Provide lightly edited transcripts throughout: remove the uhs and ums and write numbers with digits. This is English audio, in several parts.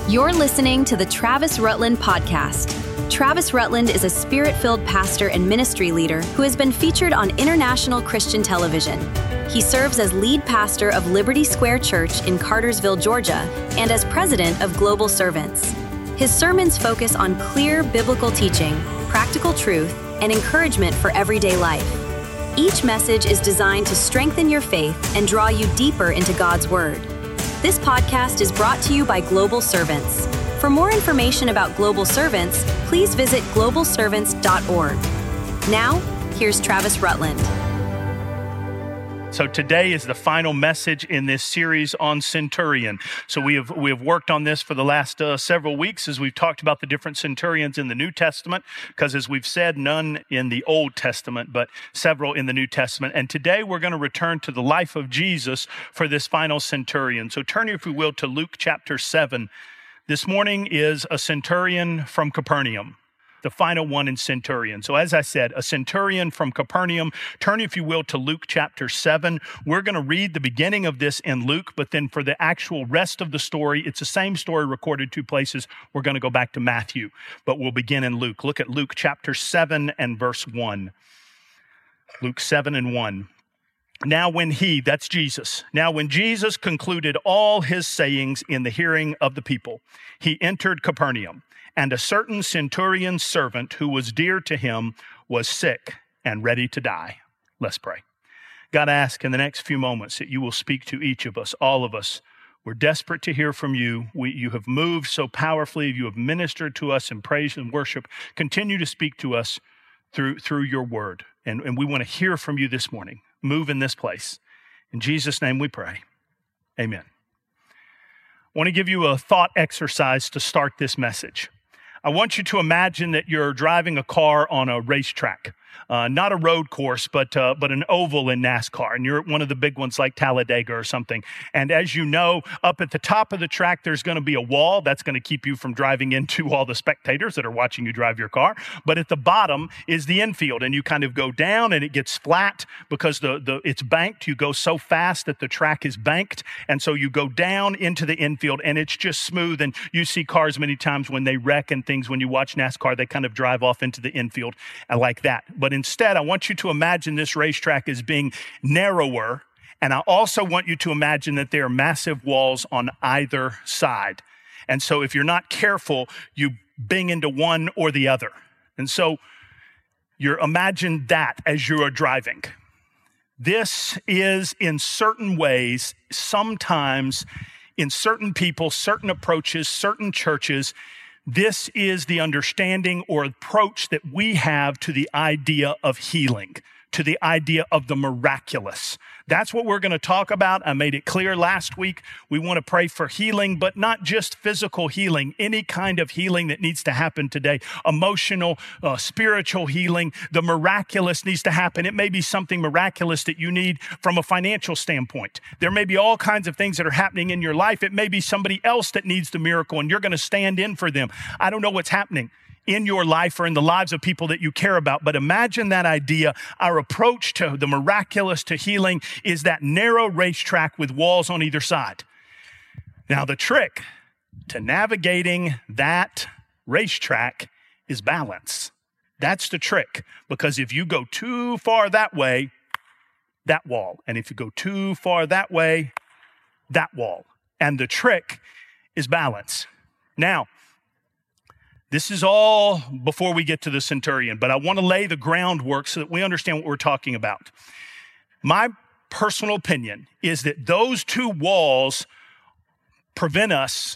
You're listening to the Travis Rutland Podcast. Travis Rutland is a spirit-filled pastor and ministry leader who has been featured on international Christian television. He serves as lead pastor of Liberty Square Church in Cartersville, Georgia, and as president of Global Servants. His sermons focus on clear biblical teaching, practical truth, and encouragement for everyday life. Each message is designed to strengthen your faith and draw you deeper into God's Word. This podcast is brought to you by Global Servants. For more information about Global Servants, please visit globalservants.org. Now, here's Travis Rutland. So today is the final message in this series on Centurion. So we have worked on this for the last several weeks as we've talked about the different centurions in the New Testament, because as we've said, none in the Old Testament, but several in the New Testament. And today we're going to return to the life of Jesus for this final centurion. So turn, if you will, to Luke chapter 7. This morning is a centurion from Capernaum, the final one in centurion. So as I said, a centurion from Capernaum. Turn, if you will, to Luke chapter 7. We're going to read the beginning of this in Luke, but then for the actual rest of the story, it's the same story recorded two places. We're going to go back to Matthew, but we'll begin in Luke. Look at Luke chapter 7 and verse 1. Luke 7 and 1. Now when that's Jesus. Now when Jesus concluded all his sayings in the hearing of the people, he entered Capernaum. And a certain centurion's servant who was dear to him was sick and ready to die. Let's pray. God, I ask in the next few moments that you will speak to each of us, all of us. We're desperate to hear from you. You have moved so powerfully. You have ministered to us in praise and worship. Continue to speak to us through your word. And we want to hear from you this morning. Move in this place. In Jesus' name we pray. Amen. I want to give you a thought exercise to start this message. I want you to imagine that you're driving a car on a racetrack, not a road course, but an oval in NASCAR, and you're at one of the big ones like Talladega or something. And as you know, up at the top of the track, there's going to be a wall that's going to keep you from driving into all the spectators that are watching you drive your car. But at the bottom is the infield, and you kind of go down, and it gets flat because it's banked. You go so fast that the track is banked, and so you go down into the infield, and it's just smooth. And you see cars many times when they wreck and things. When you watch NASCAR, they kind of drive off into the infield like that. But instead, I want you to imagine this racetrack as being narrower, and I also want you to imagine that there are massive walls on either side. And so if you're not careful, you bang into one or the other. And so imagine that as you are driving. This is, in certain ways, sometimes in certain people, certain approaches, certain churches, this is the understanding or approach that we have to the idea of healing, to the idea of the miraculous. That's what we're going to talk about. I made it clear last week. We want to pray for healing, but not just physical healing, any kind of healing that needs to happen today, emotional, spiritual healing. The miraculous needs to happen. It may be something miraculous that you need from a financial standpoint. There may be all kinds of things that are happening in your life. It may be somebody else that needs the miracle, and you're going to stand in for them. I don't know what's happening in your life or in the lives of people that you care about. But imagine that idea. Our approach to the miraculous, to healing, is that narrow racetrack with walls on either side. Now, the trick to navigating that racetrack is balance. That's the trick. Because if you go too far that way, that wall. And if you go too far that way, that wall. And the trick is balance. Now, this is all before we get to the centurion, but I want to lay the groundwork so that we understand what we're talking about. My personal opinion is that those two walls prevent us,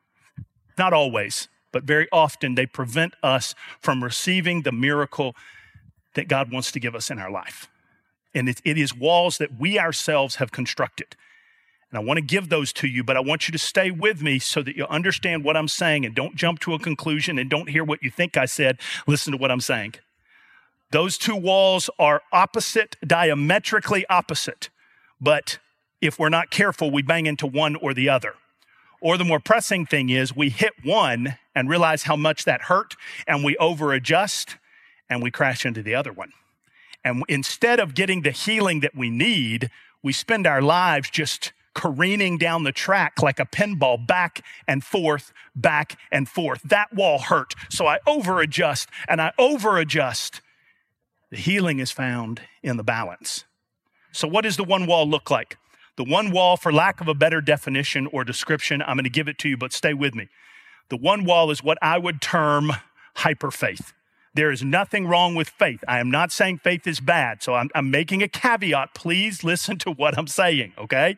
not always, but very often they prevent us from receiving the miracle that God wants to give us in our life. And it is walls that we ourselves have constructed. And I want to give those to you, but I want you to stay with me so that you'll understand what I'm saying and don't jump to a conclusion and don't hear what you think I said. Listen to what I'm saying. Those two walls are opposite, diametrically opposite. But if we're not careful, we bang into one or the other. Or the more pressing thing is we hit one and realize how much that hurt, and we over-adjust and we crash into the other one. And instead of getting the healing that we need, we spend our lives just careening down the track like a pinball, back and forth, back and forth. That wall hurt, so I over-adjust and I over-adjust. The healing is found in the balance. So what does the one wall look like? The one wall, for lack of a better definition or description, I'm going to give it to you, but stay with me. The one wall is what I would term hyperfaith. There is nothing wrong with faith. I am not saying faith is bad, so I'm making a caveat. Please listen to what I'm saying, okay?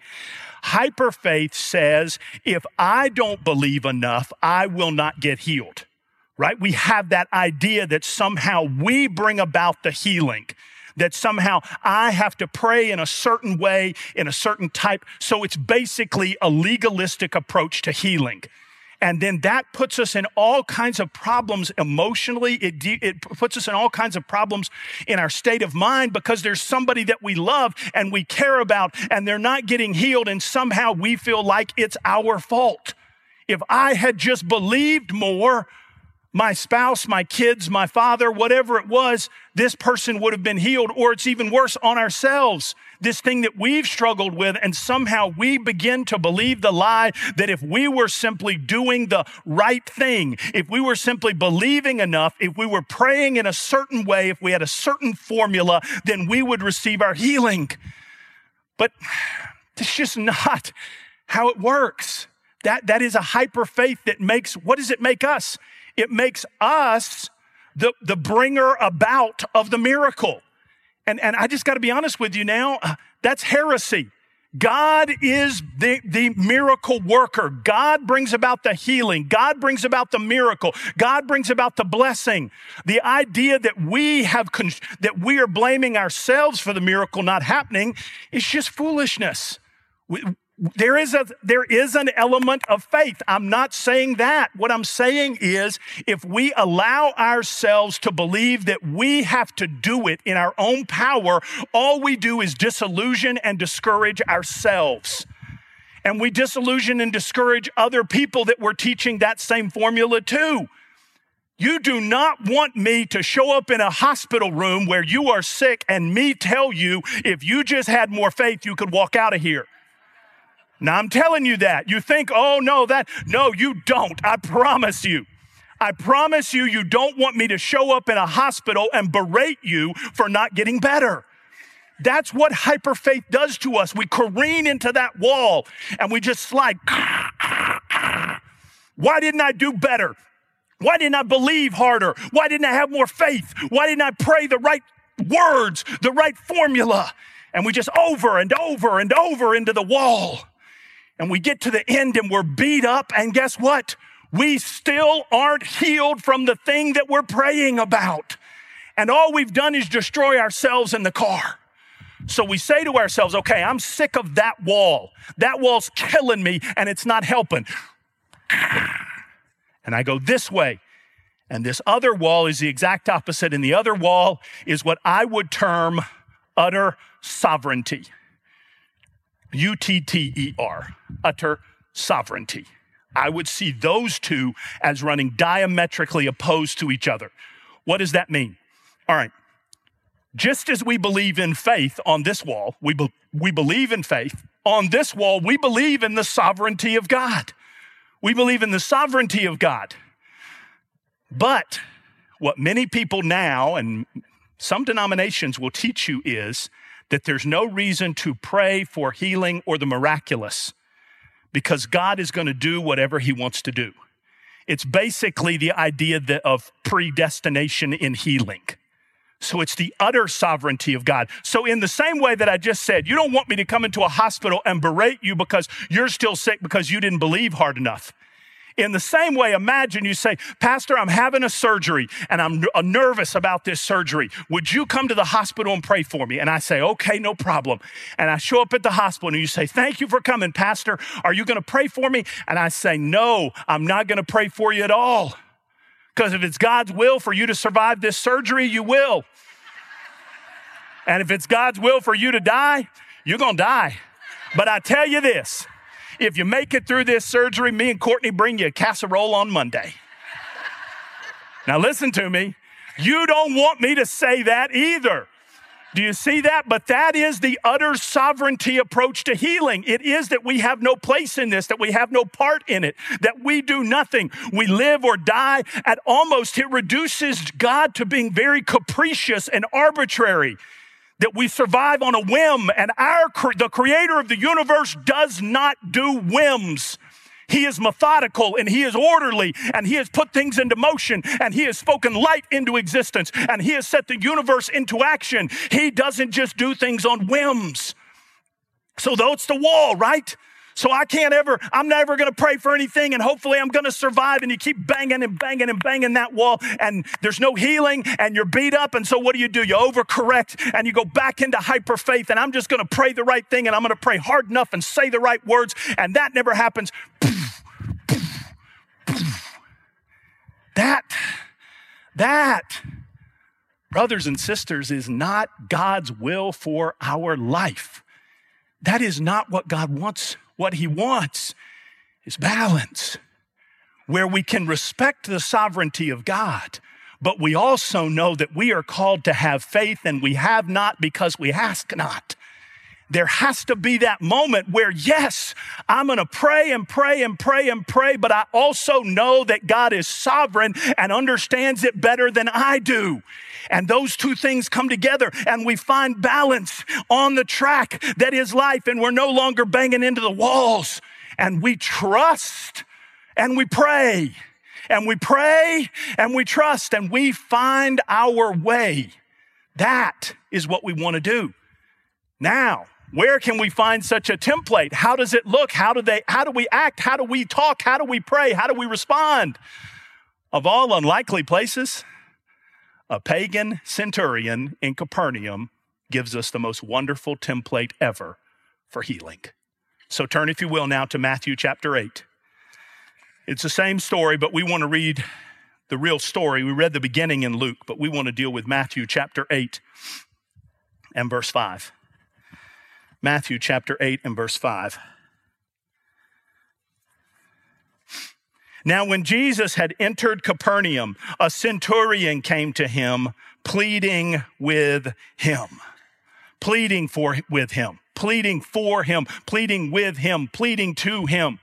Hyperfaith says, if I don't believe enough, I will not get healed, right? We have that idea that somehow we bring about the healing, that somehow I have to pray in a certain way, in a certain type. So it's basically a legalistic approach to healing. And then that puts us in all kinds of problems emotionally. It puts us in all kinds of problems in our state of mind because there's somebody that we love and we care about and they're not getting healed, and somehow we feel like it's our fault. If I had just believed more, my spouse, my kids, my father, whatever it was, this person would have been healed. Or it's even worse, on ourselves, this thing that we've struggled with, and somehow we begin to believe the lie that if we were simply doing the right thing, if we were simply believing enough, if we were praying in a certain way, if we had a certain formula, then we would receive our healing. But it's just not how it works. That is a hyper faith that makes, what does it make us? It makes us the bringer about of the miracle. And I just got to be honest with you now, that's heresy. God is the miracle worker. God brings about the healing. God brings about the miracle. God brings about the blessing. The idea that we are blaming ourselves for the miracle not happening is just foolishness. There is an element of faith. I'm not saying that. What I'm saying is, if we allow ourselves to believe that we have to do it in our own power, all we do is disillusion and discourage ourselves. And we disillusion and discourage other people that we're teaching that same formula to. You do not want me to show up in a hospital room where you are sick and me tell you, if you just had more faith, you could walk out of here. Now, I'm telling you that. You think, oh, no, you don't. I promise you. I promise you, you don't want me to show up in a hospital and berate you for not getting better. That's what hyperfaith does to us. We careen into that wall and we just slide. Why didn't I do better? Why didn't I believe harder? Why didn't I have more faith? Why didn't I pray the right words, the right formula? And we just over and over and over into the wall. And we get to the end and we're beat up, and guess what? We still aren't healed from the thing that we're praying about. And all we've done is destroy ourselves in the car. So we say to ourselves, okay, I'm sick of that wall. That wall's killing me and it's not helping. And I go this way. And this other wall is the exact opposite. And the other wall is what I would term utter sovereignty. UTTER, utter sovereignty. I would see those two as running diametrically opposed to each other. What does that mean? All right. Just as we believe in faith on this wall, we believe in faith. On this wall, we believe in the sovereignty of God. We believe in the sovereignty of God. But what many people now, and some denominations will teach you, is that there's no reason to pray for healing or the miraculous because God is going to do whatever he wants to do. It's basically the idea of predestination in healing. So it's the utter sovereignty of God. So in the same way that I just said, you don't want me to come into a hospital and berate you because you're still sick because you didn't believe hard enough. In the same way, imagine you say, Pastor, I'm having a surgery and I'm nervous about this surgery. Would you come to the hospital and pray for me? And I say, okay, no problem. And I show up at the hospital and you say, thank you for coming, Pastor. Are you going to pray for me? And I say, no, I'm not going to pray for you at all. Because if it's God's will for you to survive this surgery, you will. And if it's God's will for you to die, you're going to die. But I tell you this, if you make it through this surgery, me and Courtney bring you a casserole on Monday. Now listen to me. You don't want me to say that either. Do you see that? But that is the utter sovereignty approach to healing. It is that we have no place in this, that we have no part in it, that we do nothing. We live or die at almost, it reduces God to being very capricious and arbitrary, that we survive on a whim, and the creator of the universe does not do whims. He is methodical and he is orderly and he has put things into motion and he has spoken light into existence and he has set the universe into action. He doesn't just do things on whims. So that's the wall, right? So I'm never going to pray for anything and hopefully I'm going to survive, and you keep banging and banging and banging that wall and there's no healing and you're beat up, and so what do? You overcorrect and you go back into hyper faith, and I'm just going to pray the right thing and I'm going to pray hard enough and say the right words, and that never happens. That, brothers and sisters, is not God's will for our life. That is not what God wants. What he wants is balance, where we can respect the sovereignty of God, but we also know that we are called to have faith, and we have not because we ask not. There has to be that moment where, yes, I'm going to pray and pray and pray and pray, but I also know that God is sovereign and understands it better than I do. And those two things come together and we find balance on the track that is life, and we're no longer banging into the walls, and we trust and we pray and we pray and we trust and we find our way. That is what we want to do. Now, where can we find such a template? How does it look? How do we act? How do we talk? How do we pray? How do we respond? Of all unlikely places, a pagan centurion in Capernaum gives us the most wonderful template ever for healing. So turn, if you will, now to Matthew chapter 8. It's the same story, but we want to read the real story. We read the beginning in Luke, but we want to deal with Matthew chapter 8 and verse 5. Matthew chapter 8 and verse 5. Now, when Jesus had entered Capernaum, a centurion came to him, pleading with him, pleading to him.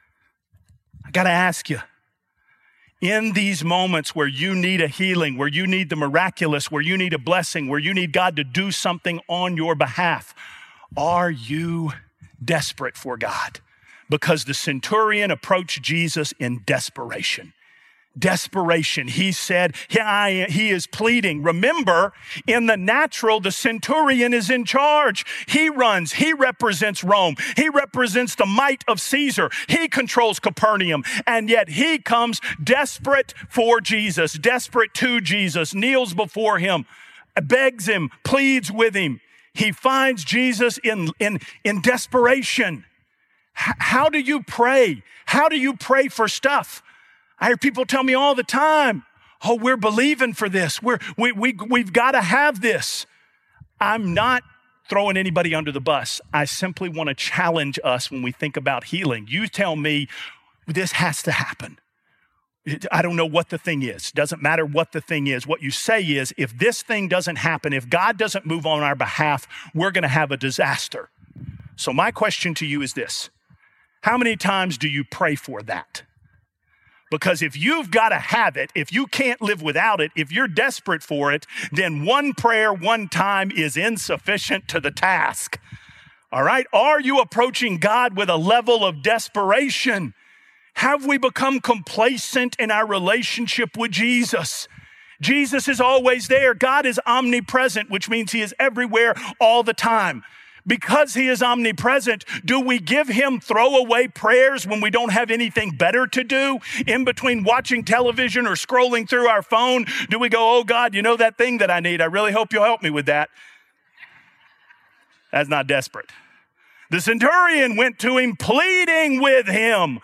I got to ask you, in these moments where you need a healing, where you need the miraculous, where you need a blessing, where you need God to do something on your behalf, are you desperate for God? Because the centurion approached Jesus in desperation. Desperation. He said, he is pleading. Remember, in the natural, the centurion is in charge. He runs. He represents Rome. He represents the might of Caesar. He controls Capernaum. And yet he comes desperate for Jesus, desperate to Jesus, kneels before him, begs him, pleads with him. He finds Jesus in desperation. How do you pray? How do you pray for stuff? I hear people tell me all the time, oh, we're believing for this. We've got to have this. I'm not throwing anybody under the bus. I simply want to challenge us when we think about healing. You tell me this has to happen. I don't know what the thing is. Doesn't matter what the thing is. What you say is, if this thing doesn't happen, if God doesn't move on our behalf, we're going to have a disaster. So my question to you is this: how many times do you pray for that? Because if you've got to have it, if you can't live without it, if you're desperate for it, then one prayer, one time is insufficient to the task. All right? Are you approaching God with a level of desperation? Have we become complacent in our relationship with Jesus? Jesus is always there. God is omnipresent, which means he is everywhere all the time. Because he is omnipresent, do we give him throwaway prayers when we don't have anything better to do? In between watching television or scrolling through our phone, do we go, oh God, you know that thing that I need? I really hope you'll help me with that. That's not desperate. The centurion went to him, pleading with him.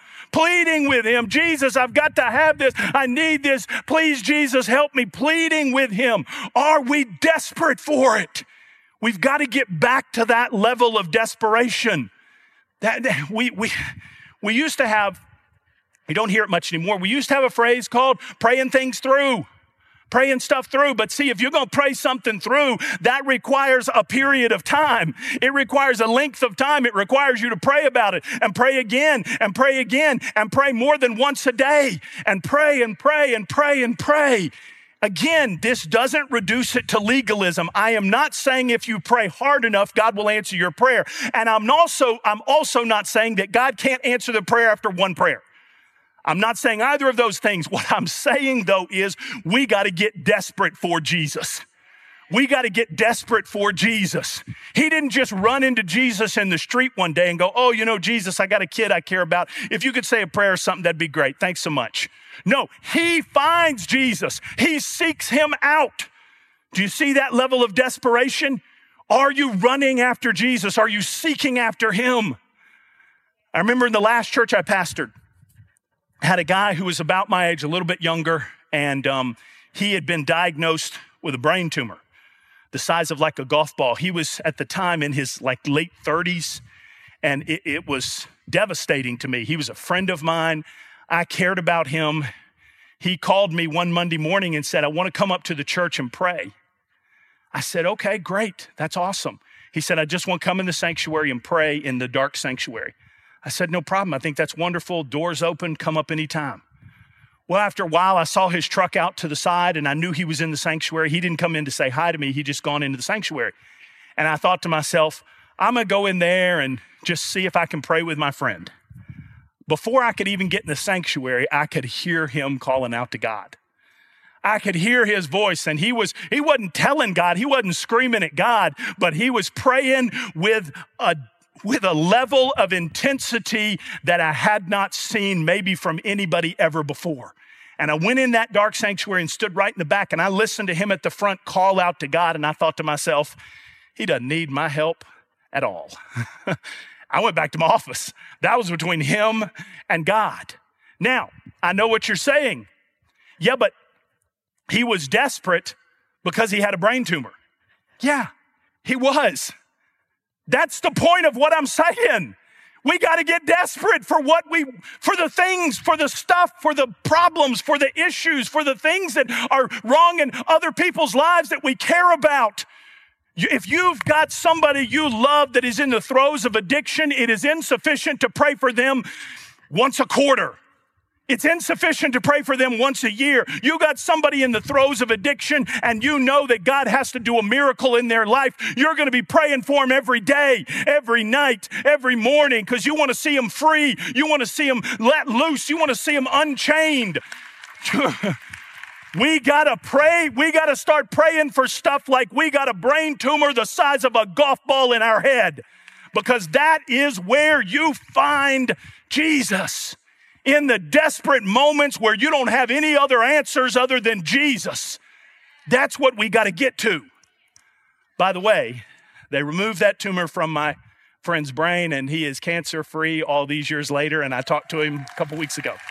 Jesus, I've got to have this. I need this. Please, Jesus, help me. Pleading with him. Are we desperate for it? We've got to get back to that level of desperation. That we used to have, you don't hear it much anymore. We used to have a phrase called praying things through. praying stuff through. But see, if you're going to pray something through, that requires a period of time. It requires a length of time. It requires you to pray about it and pray again and pray again and pray more than once a day and pray and pray and pray and pray. Again, this doesn't reduce it to legalism. I am not saying if you pray hard enough, God will answer your prayer. And I'm also not saying that God can't answer the prayer after one prayer. I'm not saying either of those things. What I'm saying, though, is we got to get desperate for Jesus. We got to get desperate for Jesus. He didn't just run into Jesus in the street one day and go, oh, you know, Jesus, I got a kid I care about. If you could say a prayer or something, that'd be great. Thanks so much. No, he finds Jesus. He seeks him out. Do you see that level of desperation? Are you running after Jesus? Are you seeking after him? I remember in the last church I pastored, had a guy who was about my age, a little bit younger, and he had been diagnosed with a brain tumor the size of like a golf ball. He was at the time in his like late 30s, and it was devastating to me. He was a friend of mine. I cared about him. He called me one Monday morning and said, I want to come up to the church and pray. I said, okay, great. That's awesome. He said, I just want to come in the sanctuary and pray in the dark sanctuary. I said, no problem. I think that's wonderful. Doors open, come up anytime. Well, after a while, I saw his truck out to the side and I knew he was in the sanctuary. He didn't come in to say hi to me. He just gone into the sanctuary. And I thought to myself, I'm going to go in there and just see if I can pray with my friend. Before I could even get in the sanctuary, I could hear him calling out to God. I could hear his voice, and he wasn't telling God, he wasn't screaming at God, but he was praying with a level of intensity that I had not seen maybe from anybody ever before. And I went in that dark sanctuary and stood right in the back, and I listened to him at the front call out to God, and I thought to myself, he doesn't need my help at all. I went back to my office. That was between him and God. Now, I know what you're saying. Yeah, but he was desperate because he had a brain tumor. Yeah, he was. That's the point of what I'm saying. We got to get desperate for the things, for the stuff, for the problems, for the issues, for the things that are wrong in other people's lives that we care about. If you've got somebody you love that is in the throes of addiction, it is insufficient to pray for them once a quarter. It's insufficient to pray for them once a year. You got somebody in the throes of addiction and you know that God has to do a miracle in their life. You're going to be praying for them every day, every night, every morning, because you want to see them free. You want to see them let loose. You want to see them unchained. We got to pray. We got to start praying for stuff like we got a brain tumor the size of a golf ball in our head, because that is where you find Jesus. In the desperate moments where you don't have any other answers other than Jesus. That's what we got to get to. By the way, they removed that tumor from my friend's brain and he is cancer-free all these years later, and I talked to him a couple weeks ago.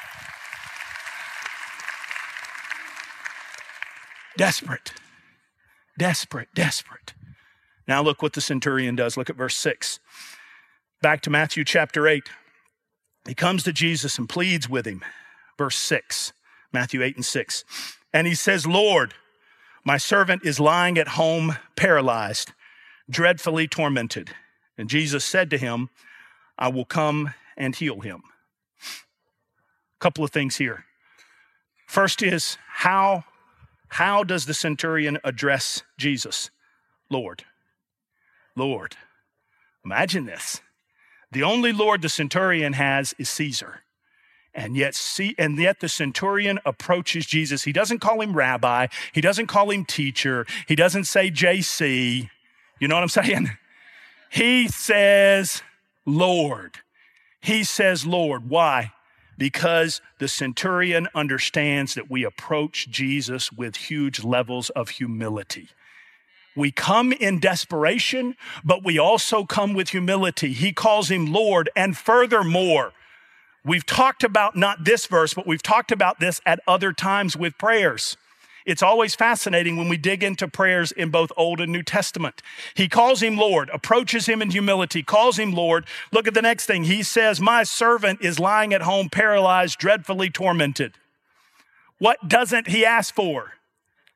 Desperate, desperate, desperate. Now look what the centurion does. Look at verse 6. Back to Matthew chapter 8. He comes to Jesus and pleads with him. Verse 6, Matthew 8 and 6. And he says, Lord, my servant is lying at home paralyzed, dreadfully tormented. And Jesus said to him, I will come and heal him. A couple of things here. First is, how does the centurion address Jesus? Lord. Lord. Imagine this. The only Lord the centurion has is Caesar. And yet the centurion approaches Jesus. He doesn't call him rabbi. He doesn't call him teacher. He doesn't say JC. You know what I'm saying? He says Lord. He says Lord. Why? Because the centurion understands that we approach Jesus with huge levels of humility. We come in desperation, but we also come with humility. He calls him Lord. And furthermore, we've talked about not this verse, but we've talked about this at other times with prayers. It's always fascinating when we dig into prayers in both Old and New Testament. He calls him Lord, approaches him in humility, calls him Lord. Look at the next thing. He says, my servant is lying at home, paralyzed, dreadfully tormented. What doesn't he ask for?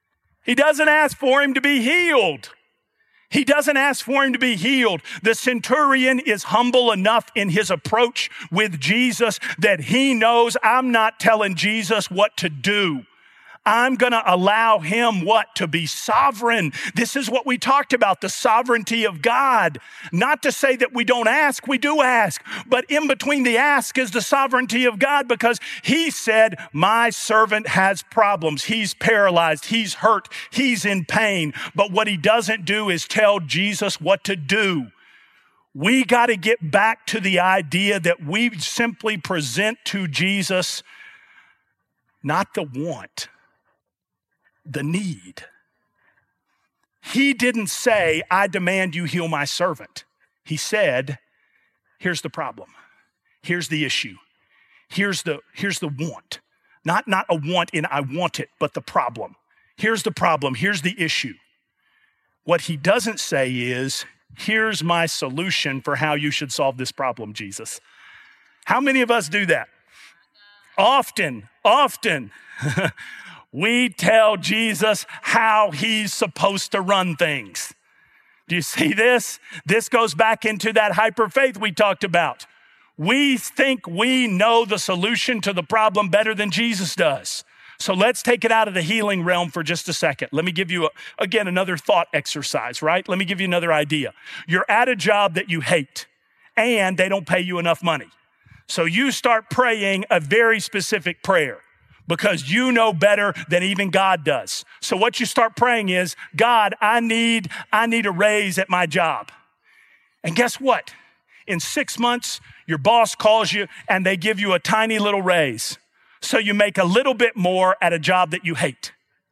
He doesn't ask for him to be healed. He doesn't ask for him to be healed. The centurion is humble enough in his approach with Jesus that he knows, I'm not telling Jesus what to do. I'm going to allow him what? To be sovereign. This is what we talked about, the sovereignty of God. Not to say that we don't ask, we do ask. But in between the ask is the sovereignty of God, because he said, my servant has problems. He's paralyzed. He's hurt. He's in pain. But what he doesn't do is tell Jesus what to do. We got to get back to the idea that we simply present to Jesus not the want, the need. He didn't say, I demand you heal my servant. He said, here's the problem. Here's the issue. Here's the want. Not a want in I want it, but the problem. Here's the problem. Here's the issue. What he doesn't say is, here's my solution for how you should solve this problem, Jesus. How many of us do that? Often. We tell Jesus how he's supposed to run things. Do you see this? This goes back into that hyper faith we talked about. We think we know the solution to the problem better than Jesus does. So let's take it out of the healing realm for just a second. Let me give you, again, another thought exercise, right? Let me give you another idea. You're at a job that you hate and they don't pay you enough money. So you start praying a very specific prayer, because you know better than even God does. So what you start praying is, God, I need a raise at my job. And guess what? In 6 months, your boss calls you and they give you a tiny little raise. So you make a little bit more at a job that you hate.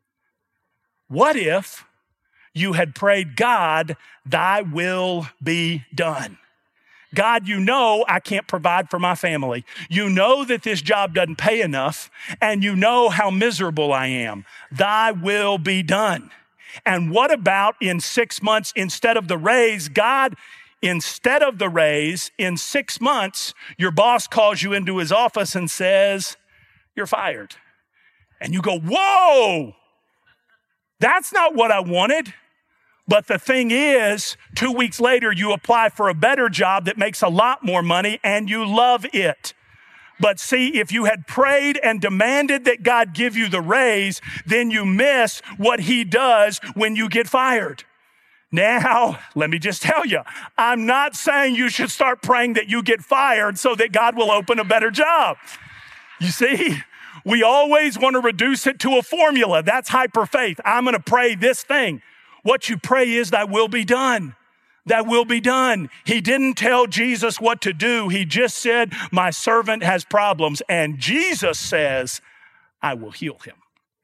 What if you had prayed, God, thy will be done? God, you know I can't provide for my family. You know that this job doesn't pay enough, and you know how miserable I am. Thy will be done. And what about in 6 months, instead of the raise, God, instead of the raise, in 6 months, your boss calls you into his office and says, you're fired. And you go, whoa, that's not what I wanted. But the thing is, 2 weeks later, you apply for a better job that makes a lot more money and you love it. But see, if you had prayed and demanded that God give you the raise, then you miss what he does when you get fired. Now, let me just tell you, I'm not saying you should start praying that you get fired so that God will open a better job. You see, we always want to reduce it to a formula. That's hyper faith. I'm going to pray this thing. What you pray is, thy will be done. Thy will be done. He didn't tell Jesus what to do. He just said, my servant has problems. And Jesus says, I will heal him.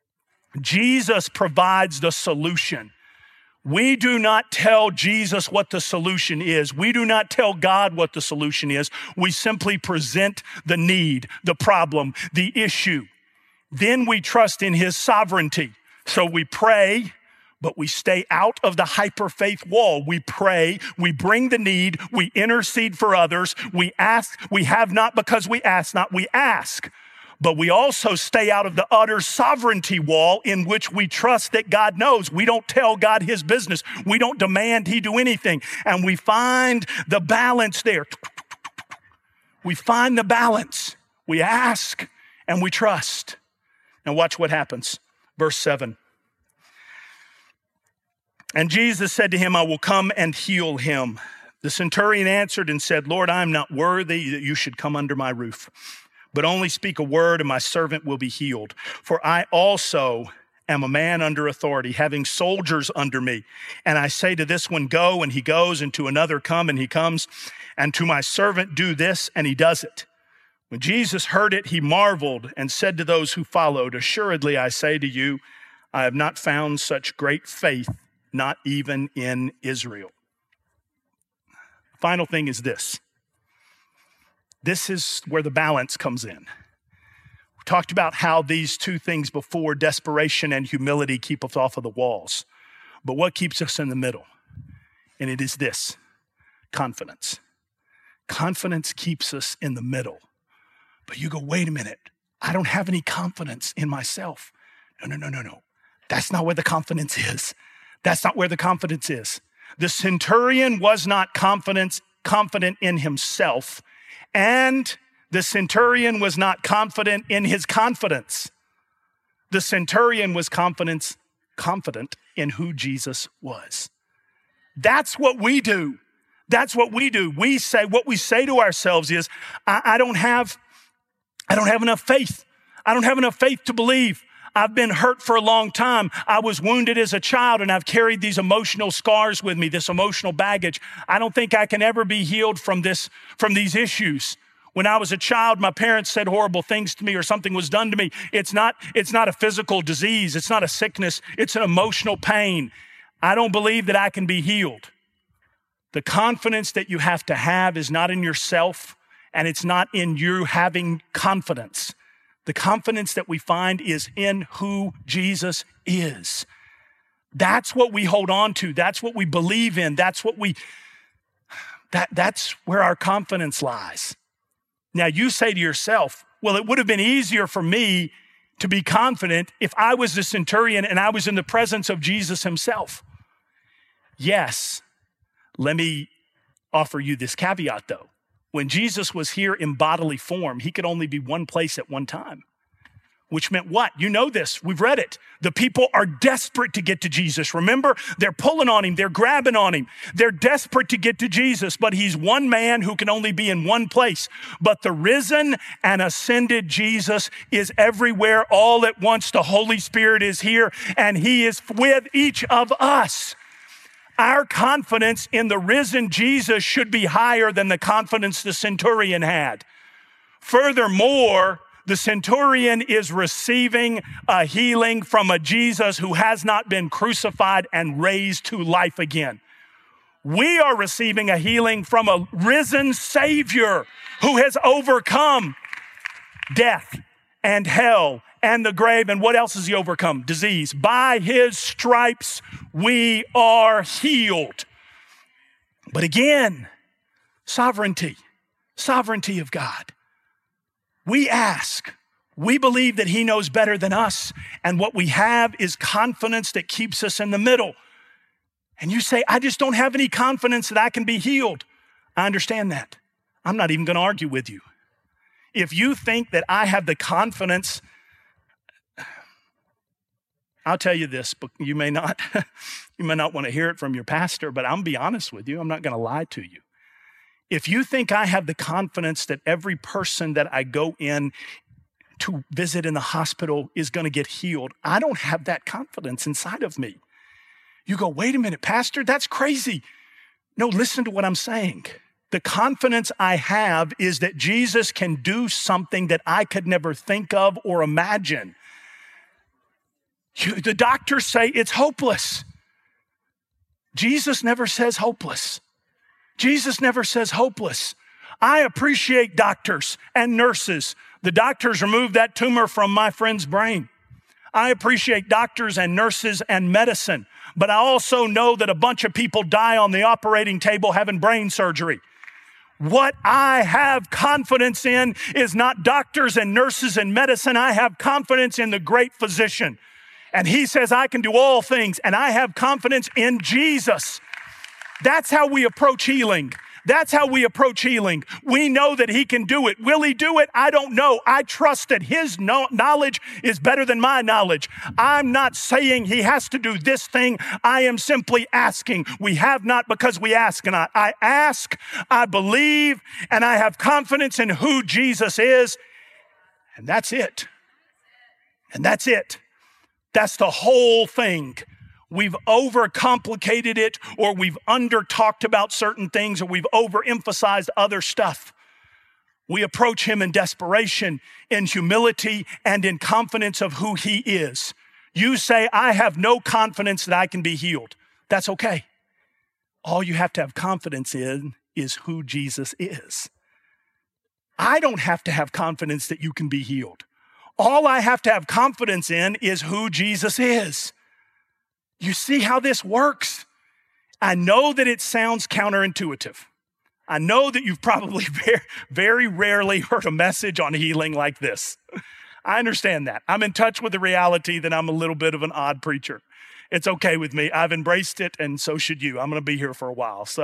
Jesus provides the solution. We do not tell Jesus what the solution is. We do not tell God what the solution is. We simply present the need, the problem, the issue. Then we trust in his sovereignty. So we pray, but we stay out of the hyper faith wall. We pray, we bring the need, we intercede for others, we ask, we have not because we ask not, we ask. But we also stay out of the utter sovereignty wall in which we trust that God knows. We don't tell God his business. We don't demand he do anything. And we find the balance there. We find the balance. We ask and we trust. Now watch what happens. Verse 7. And Jesus said to him, I will come and heal him. The centurion answered and said, Lord, I am not worthy that you should come under my roof, but only speak a word and my servant will be healed. For I also am a man under authority, having soldiers under me. And I say to this one, go, and he goes, and to another, come, and he comes, and to my servant, do this, and he does it. When Jesus heard it, he marveled and said to those who followed, assuredly, I say to you, I have not found such great faith, not even in Israel. Final thing is this. This is where the balance comes in. We talked about how these two things before, desperation and humility, keep us off of the walls. But what keeps us in the middle? And it is this, confidence. Confidence keeps us in the middle. But you go, wait a minute, I don't have any confidence in myself. No. That's not where the confidence is. That's not where the confidence is. The centurion was not confident in himself, and the centurion was not confident in his confidence. The centurion was confident in who Jesus was. That's what we do. That's what we do. What we say to ourselves is, I don't have enough faith. I don't have enough faith to believe. I've been hurt for a long time. I was wounded as a child, and I've carried these emotional scars with me, this emotional baggage. I don't think I can ever be healed from these issues. When I was a child, my parents said horrible things to me, or something was done to me. It's not a physical disease. It's not a sickness. It's an emotional pain. I don't believe that I can be healed. The confidence that you have to have is not in yourself, and it's not in you having confidence. The confidence that we find is in who Jesus is. That's what we hold on to. That's what we believe in. That's where our confidence lies. Now you say to yourself, well, it would have been easier for me to be confident if I was the centurion and I was in the presence of Jesus himself. Yes, let me offer you this caveat though. When Jesus was here in bodily form, he could only be one place at one time, which meant what? You know this. We've read it. The people are desperate to get to Jesus. Remember, they're pulling on him. They're grabbing on him. They're desperate to get to Jesus, but he's one man who can only be in one place. But the risen and ascended Jesus is everywhere all at once. The Holy Spirit is here, and he is with each of us. Our confidence in the risen Jesus should be higher than the confidence the centurion had. Furthermore, the centurion is receiving a healing from a Jesus who has not been crucified and raised to life again. We are receiving a healing from a risen Savior who has overcome death and hell and the grave. And what else has he overcome? Disease. By his stripes, we are healed. But again, sovereignty of God. We ask, we believe that he knows better than us. And what we have is confidence that keeps us in the middle. And you say, I just don't have any confidence that I can be healed. I understand that. I'm not even going to argue with you. If you think that I have the confidence, I'll tell you this, but you may not want to hear it from your pastor, but I'm be honest with you. I'm not going to lie to you. If you think I have the confidence that every person that I go in to visit in the hospital is going to get healed, I don't have that confidence inside of me. You go, wait a minute, Pastor, that's crazy. No, listen to what I'm saying. The confidence I have is that Jesus can do something that I could never think of or imagine. The doctors say it's hopeless. Jesus never says hopeless. Jesus never says hopeless. I appreciate doctors and nurses. The doctors removed that tumor from my friend's brain. I appreciate doctors and nurses and medicine, but I also know that a bunch of people die on the operating table having brain surgery. What I have confidence in is not doctors and nurses and medicine. I have confidence in the great physician. And he says, I can do all things, and I have confidence in Jesus. That's how we approach healing. That's how we approach healing. We know that he can do it. Will he do it? I don't know. I trust that his knowledge is better than my knowledge. I'm not saying he has to do this thing. I am simply asking. We have not because we ask not. I ask, I believe, and I have confidence in who Jesus is. And that's it. And that's it. That's the whole thing. We've overcomplicated it, or we've under-talked about certain things, or we've overemphasized other stuff. We approach him in desperation, in humility, and in confidence of who he is. You say, I have no confidence that I can be healed. That's okay. All you have to have confidence in is who Jesus is. I don't have to have confidence that you can be healed. All I have to have confidence in is who Jesus is. You see how this works? I know that it sounds counterintuitive. I know that you've probably very rarely heard a message on healing like this. I understand that. I'm in touch with the reality that I'm a little bit of an odd preacher. It's okay with me. I've embraced it, and so should you. I'm going to be here for a while. So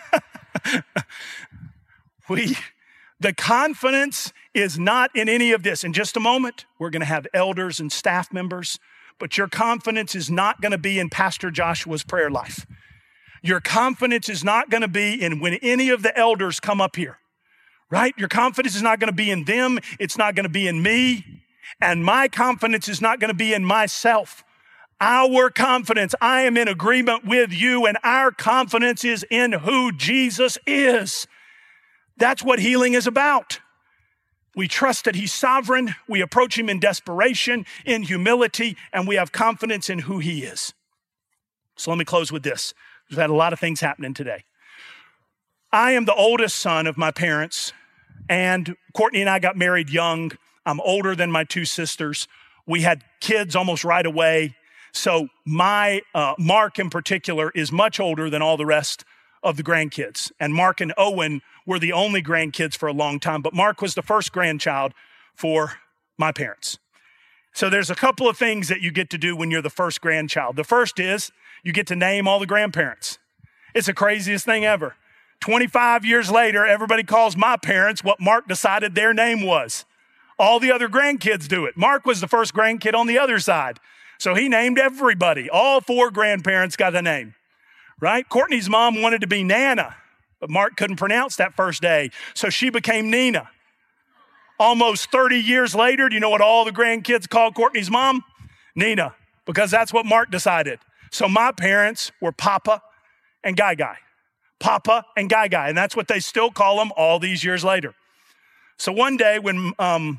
the confidence is not in any of this. In just a moment, we're going to have elders and staff members, but your confidence is not going to be in Pastor Joshua's prayer life. Your confidence is not going to be in when any of the elders come up here, right? Your confidence is not going to be in them. It's not going to be in me. And my confidence is not going to be in myself. Our confidence, I am in agreement with you, and our confidence is in who Jesus is. That's what healing is about. We trust that he's sovereign. We approach him in desperation, in humility, and we have confidence in who he is. So let me close with this. We've had a lot of things happening today. I am the oldest son of my parents, and Courtney and I got married young. I'm older than my two sisters. We had kids almost right away. So my Mark in particular is much older than all the rest of the grandkids. And Mark and Owen were the only grandkids for a long time, but Mark was the first grandchild for my parents. So there's a couple of things that you get to do when you're the first grandchild. The first is you get to name all the grandparents. It's the craziest thing ever. 25 years later, everybody calls my parents what Mark decided their name was. All the other grandkids do it. Mark was the first grandkid on the other side. So he named everybody. All four grandparents got a name, right? Courtney's mom wanted to be Nana, but Mark couldn't pronounce that first day, so she became Nina. Almost 30 years later, do you know what all the grandkids called Courtney's mom? Nina, because that's what Mark decided. So my parents were Papa and Guy Guy. Papa and Guy Guy, and that's what they still call them all these years later. So one day when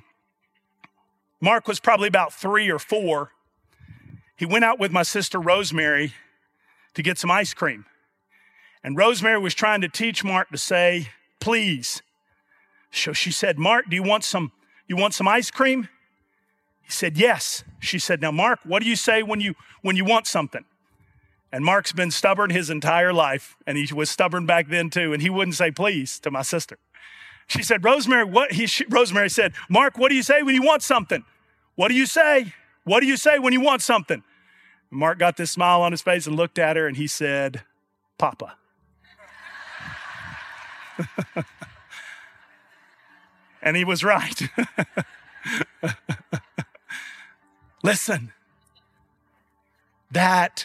Mark was probably about 3 or 4, he went out with my sister Rosemary to get some ice cream. And Rosemary was trying to teach Mark to say, please. So she said, Mark, you want some ice cream? He said, yes. She said, now, Mark, what do you say when you want something? And Mark's been stubborn his entire life, and he was stubborn back then too, and he wouldn't say please to my sister. She said, Rosemary, Rosemary said, Mark, what do you say when you want something? What do you say? What do you say when you want something? Mark got this smile on his face and looked at her, and he said, Papa. And he was right. Listen, that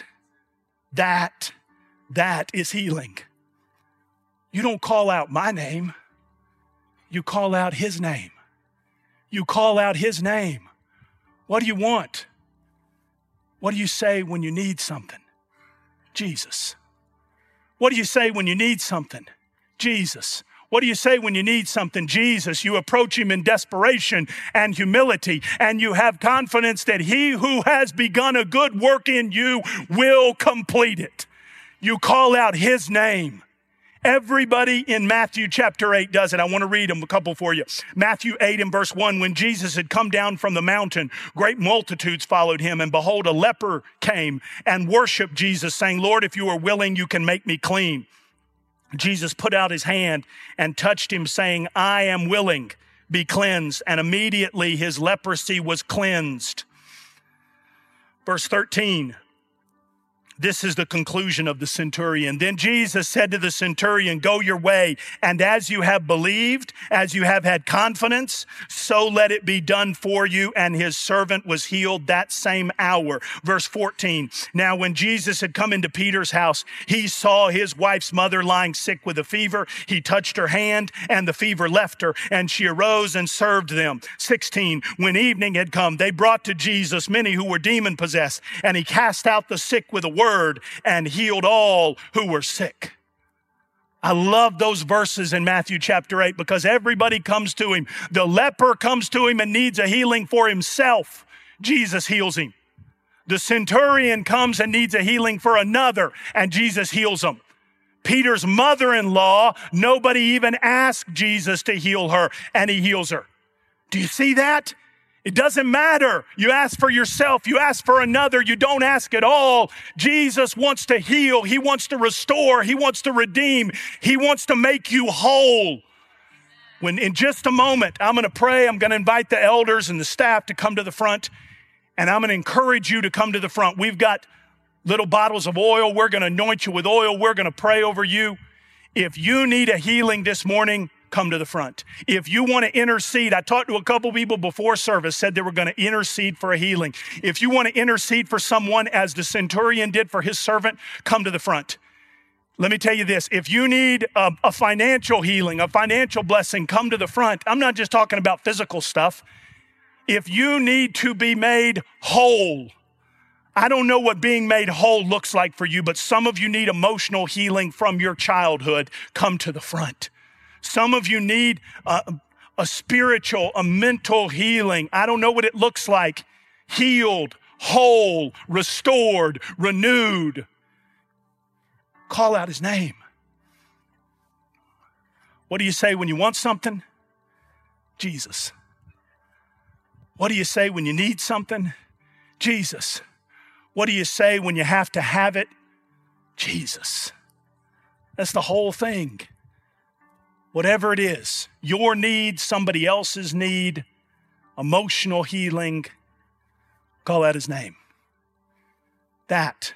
is healing. You don't call out my name. You call out his name. You call out his name. What do you want? What do you say when you need something? Jesus. What do you say when you need something? Jesus. What do you say when you need something? Jesus. You approach him in desperation and humility, and you have confidence that he who has begun a good work in you will complete it. You call out his name. Everybody in Matthew chapter 8 does it. I want to read them a couple for you. Matthew 8 and verse 1, when Jesus had come down from the mountain, great multitudes followed him, and behold, a leper came and worshiped Jesus, saying, Lord, if you are willing, you can make me clean. Jesus put out his hand and touched him, saying, I am willing, be cleansed. And immediately his leprosy was cleansed. Verse 13. This is the conclusion of the centurion. Then Jesus said to the centurion, go your way, and as you have believed, as you have had confidence, so let it be done for you. And his servant was healed that same hour. Verse 14. Now when Jesus had come into Peter's house, he saw his wife's mother lying sick with a fever. He touched her hand, and the fever left her, and she arose and served them. 16. When evening had come, they brought to Jesus many who were demon possessed, and he cast out the sick with a word and healed all who were sick. I love those verses in Matthew chapter 8 because everybody comes to him. The leper comes to him and needs a healing for himself. Jesus heals him. The centurion comes and needs a healing for another, and Jesus heals him. Peter's mother-in-law, nobody even asked Jesus to heal her, and he heals her. Do you see that? It doesn't matter. You ask for yourself. You ask for another. You don't ask at all. Jesus wants to heal. He wants to restore. He wants to redeem. He wants to make you whole. When in just a moment, I'm going to pray. I'm going to invite the elders and the staff to come to the front, and I'm going to encourage you to come to the front. We've got little bottles of oil. We're going to anoint you with oil. We're going to pray over you. If you need a healing this morning, come to the front. If you want to intercede, I talked to a couple people before service, said they were going to intercede for a healing. If you want to intercede for someone as the centurion did for his servant, come to the front. Let me tell you this, if you need a financial healing, a financial blessing, come to the front. I'm not just talking about physical stuff. If you need to be made whole, I don't know what being made whole looks like for you, but some of you need emotional healing from your childhood, come to the front. Some of you need a spiritual, a mental healing. I don't know what it looks like. Healed, whole, restored, renewed. Call out his name. What do you say when you want something? Jesus. What do you say when you need something? Jesus. What do you say when you have to have it? Jesus. That's the whole thing. Whatever it is, your need, somebody else's need, emotional healing, call out his name. That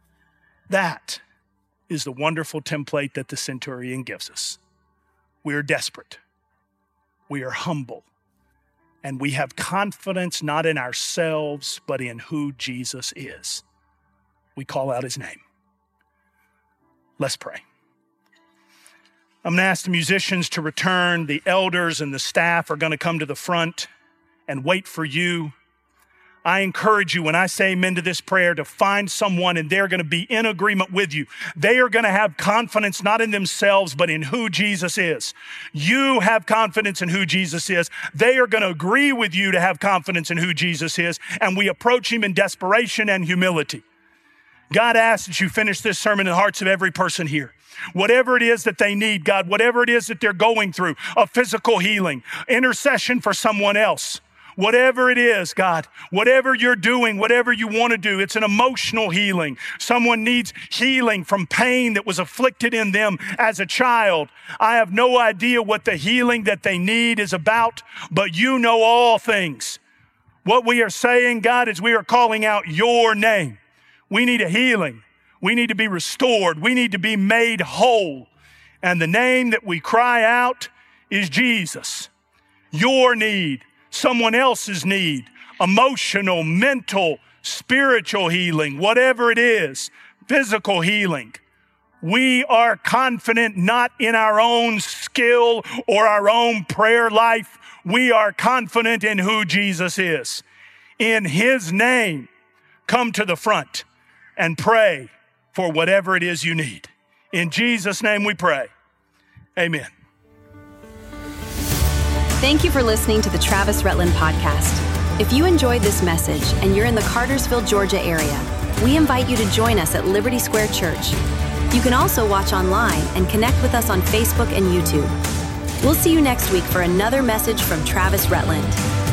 is the wonderful template that the centurion gives us. We are desperate. We are humble. And we have confidence not in ourselves, but in who Jesus is. We call out his name. Let's pray. I'm going to ask the musicians to return. The elders and the staff are going to come to the front and wait for you. I encourage you, when I say amen to this prayer, to find someone and they're going to be in agreement with you. They are going to have confidence not in themselves, but in who Jesus is. You have confidence in who Jesus is. They are going to agree with you to have confidence in who Jesus is, and we approach him in desperation and humility. God asks that you finish this sermon in the hearts of every person here. Whatever it is that they need, God, whatever it is that they're going through, a physical healing, intercession for someone else, whatever it is, God, whatever you're doing, whatever you want to do, it's an emotional healing. Someone needs healing from pain that was afflicted in them as a child. I have no idea what the healing that they need is about, but you know all things. What we are saying, God, is we are calling out your name. We need a healing. We need to be restored. We need to be made whole. And the name that we cry out is Jesus. Your need, someone else's need, emotional, mental, spiritual healing, whatever it is, physical healing. We are confident not in our own skill or our own prayer life. We are confident in who Jesus is. In his name, come to the front and pray for whatever it is you need. In Jesus' name we pray. Amen. Thank you for listening to the Travis Rutland Podcast. If you enjoyed this message and you're in the Cartersville, Georgia area, we invite you to join us at Liberty Square Church. You can also watch online and connect with us on Facebook and YouTube. We'll see you next week for another message from Travis Rutland.